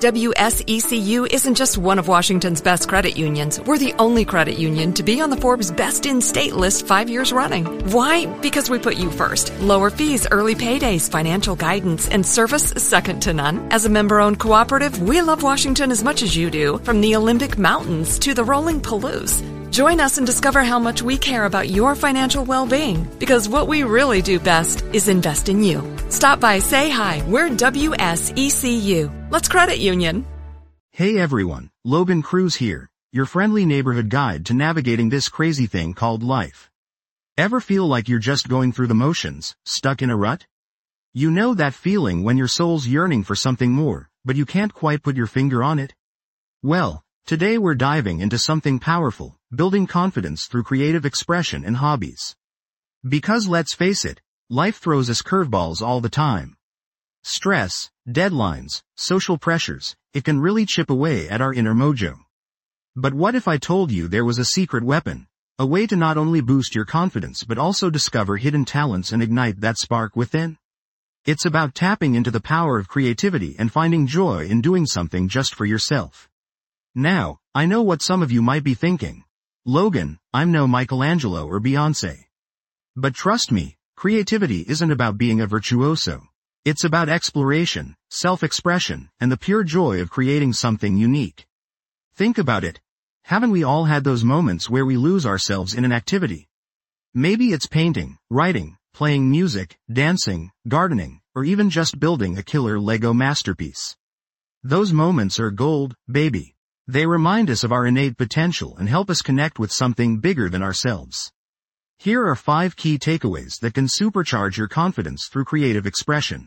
WSECU isn't just one of Washington's best credit unions. We're the only credit union to be on the Forbes Best in State list 5 years running. Why? Because we put you first. Lower fees, early paydays, financial guidance, and service second to none. As a member-owned cooperative, we love Washington as much as you do, from the Olympic Mountains to the rolling Palouse. Join us and discover how much we care about your financial well-being, because what we really do best is invest in you. Stop by, say hi. We're WSECU. Let's credit union. Hey everyone, Logan Cruz here, your friendly neighborhood guide to navigating this crazy thing called life. Ever feel like you're just going through the motions, stuck in a rut? You know that feeling when your soul's yearning for something more, but you can't quite put your finger on it? Well, today we're diving into something powerful, building confidence through creative expression and hobbies. Because let's face it, life throws us curveballs all the time. Stress, deadlines, social pressures, it can really chip away at our inner mojo. But what if I told you there was a secret weapon, a way to not only boost your confidence but also discover hidden talents and ignite that spark within? It's about tapping into the power of creativity and finding joy in doing something just for yourself. Now, I know what some of you might be thinking. Logan, I'm no Michelangelo or Beyoncé. But trust me, creativity isn't about being a virtuoso. It's about exploration, self-expression, and the pure joy of creating something unique. Think about it. Haven't we all had those moments where we lose ourselves in an activity? Maybe it's painting, writing, playing music, dancing, gardening, or even just building a killer Lego masterpiece. Those moments are gold, baby. They remind us of our innate potential and help us connect with something bigger than ourselves. Here are 5 key takeaways that can supercharge your confidence through creative expression.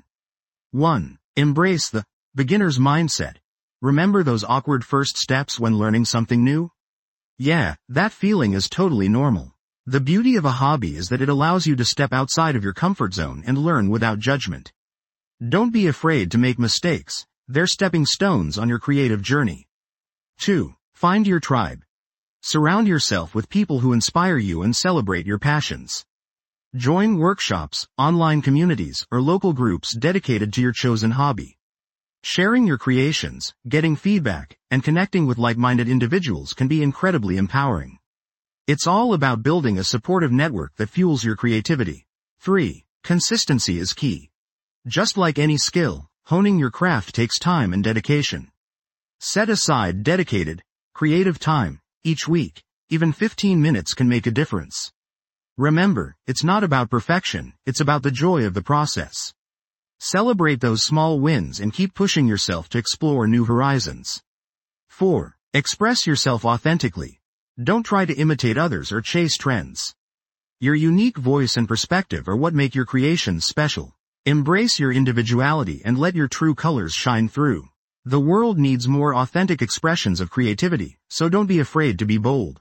1. Embrace the beginner's mindset. Remember those awkward first steps when learning something new? Yeah, that feeling is totally normal. The beauty of a hobby is that it allows you to step outside of your comfort zone and learn without judgment. Don't be afraid to make mistakes. They're stepping stones on your creative journey. 2. Find your tribe. Surround yourself with people who inspire you and celebrate your passions. Join workshops, online communities, or local groups dedicated to your chosen hobby. Sharing your creations, getting feedback, and connecting with like-minded individuals can be incredibly empowering. It's all about building a supportive network that fuels your creativity. 3. Consistency is key. Just like any skill, honing your craft takes time and dedication. Set aside dedicated, creative time each week. Even 15 minutes can make a difference. Remember, it's not about perfection, it's about the joy of the process. Celebrate those small wins and keep pushing yourself to explore new horizons. 4. Express yourself authentically. Don't try to imitate others or chase trends. Your unique voice and perspective are what make your creations special. Embrace your individuality and let your true colors shine through. The world needs more authentic expressions of creativity, so don't be afraid to be bold.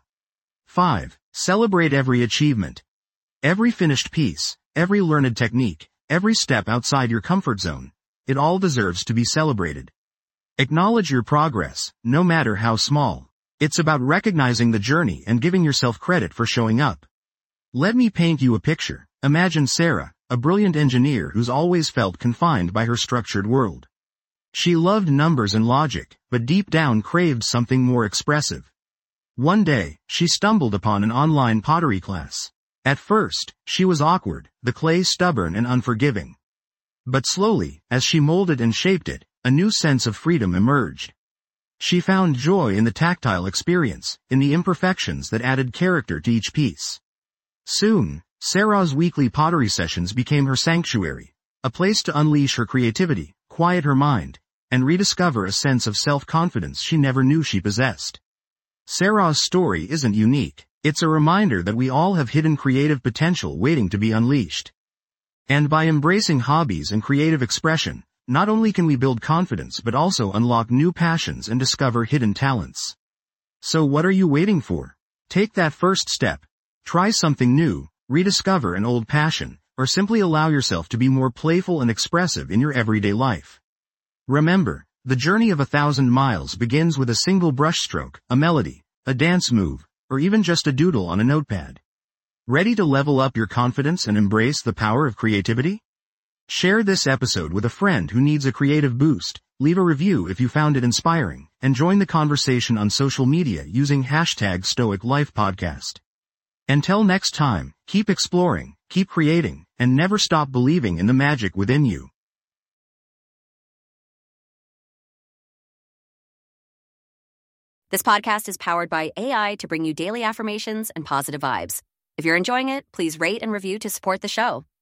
5. Celebrate every achievement. Every finished piece, every learned technique, every step outside your comfort zone, it all deserves to be celebrated. Acknowledge your progress, no matter how small. It's about recognizing the journey and giving yourself credit for showing up. Let me paint you a picture. Imagine Sarah, a brilliant engineer who's always felt confined by her structured world. She loved numbers and logic, but deep down craved something more expressive. One day, she stumbled upon an online pottery class. At first, she was awkward, the clay stubborn and unforgiving. But slowly, as she molded and shaped it, a new sense of freedom emerged. She found joy in the tactile experience, in the imperfections that added character to each piece. Soon, Sarah's weekly pottery sessions became her sanctuary, a place to unleash her creativity, quiet her mind, and rediscover a sense of self-confidence she never knew she possessed. Sarah's story isn't unique. It's a reminder that we all have hidden creative potential waiting to be unleashed. And by embracing hobbies and creative expression, not only can we build confidence but also unlock new passions and discover hidden talents. So what are you waiting for? Take that first step. Try something new, rediscover an old passion, or simply allow yourself to be more playful and expressive in your everyday life. Remember, the journey of 1,000 miles begins with a single brushstroke, a melody, a dance move, or even just a doodle on a notepad. Ready to level up your confidence and embrace the power of creativity? Share this episode with a friend who needs a creative boost, Leave a review if you found it inspiring, and join the conversation on social media using hashtag #StoicLifePodcast. Until next time, keep exploring, keep creating, and never stop believing in the magic within you. This podcast is powered by AI to bring you daily affirmations and positive vibes. If you're enjoying it, please rate and review to support the show.